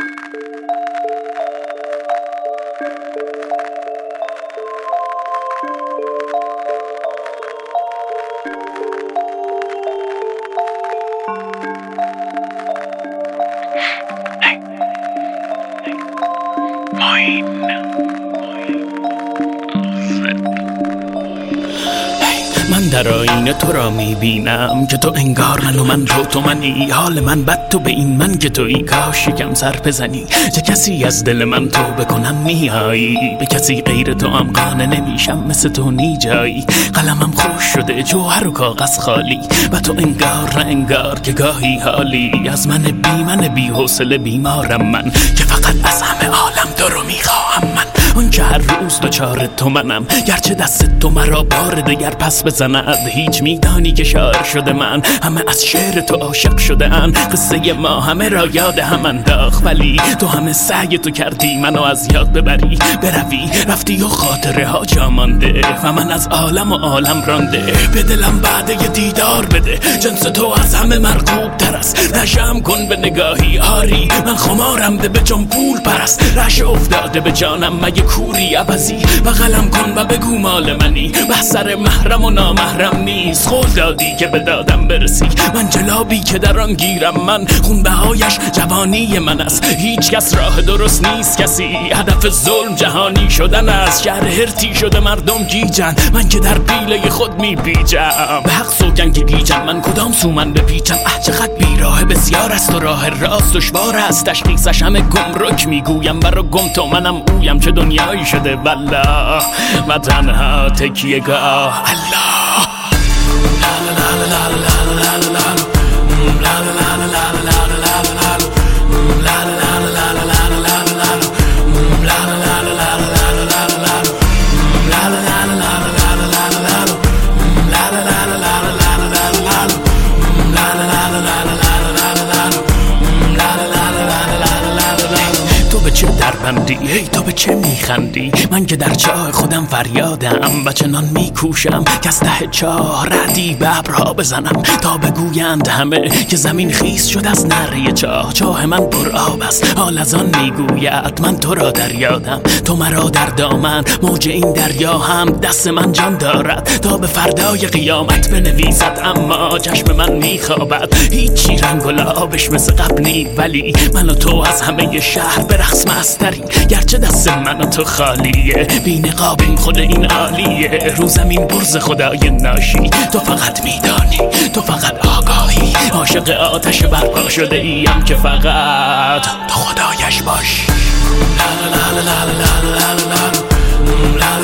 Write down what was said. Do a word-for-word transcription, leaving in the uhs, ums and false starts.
من در آینه تو را میبینم که تو انگار من و من رو تو منی. حال من بد تو به این من که تویی، کاش یکم سر بزنی. چه کسی از دل من تو بکنم میایی، به کسی غیر تو هم قانع نمیشم، مثل تو نی جایی. قلمم خوش شده جوهر و کاغذ خالی، و تو انگار نه انگار که گاهی حالی. از من بی من بی حوصله بیمارم من، که فقط از همه عالم تو رو میخواهم من. اون که هر روز دوچار تو منم، گرچه دست تو مرا بار دگر پس بزند. هیچ میدانی که شاعر شده من، همه از شعر تو عاشق شده ان. قصه ما همه را یاد هم انداخت، ولی تو همه سعی تو کردی منو از یاد ببری. بروی رفتی و خاطره ها جا مانده، و من از عالم و عالم رانده. به دلم بعد یه دیدار بده، جنس تو از همه مرغوب تر است. نشم کن به نگاهی آری، من خمارم ده به جان پول پرست. رش افتاده به جانم مگه کوری عوضی، بغلم کن و بگو مال منی. بحثر محرم و نامحرم نیست، قول دادی که به دادم برسی. من جلابی که در آن گیرم من، خونبهایش جوانی من است. هیچ کس راه درست نیست کسی، هدف ظلم جهانی شدن است. شهر هرتی شده مردم گیجن، من که در پیله خود میپیچم. به حق سوگن که گیجم، من کدام سو من بپیچم. اه چقدر بیراه بسیار است و راه راست دشوار است. تشخیصش همه گمرک میگویم، برا گم تو منم اویم. چه دنیایی شده والله، و تنها تکیه گاه الله. چه دربندی هی تو به چه میخندی؟ من که در چاه خودم فریادم، و چنان میکوشم که از ته چاه ردی به ابرها بزنم. تا بگویند همه که زمین خیس شد از نره چاه. چاه من پر آب است، حال از آن میگوید من تو را در یادم. تو مرا در دامن، موج این دریا هم دست من جان دارد. تا به فردای قیامت بنویسد، اما چشم من میخوابد. هیچی رنگ و لعابش مثل قبل نی، ولی من و تو از همه شهر برقص مستریم. گرچه دست من و تو خالیه، بی نقابیم خود این عالیه. رو زمین برز خدای ناشی، تو فقط میدانی، تو فقط آگاهی. عاشق آتش برپا شده ایم که فقط تو خدایش باشی. لا لا لا لا لا لا لا لا لا.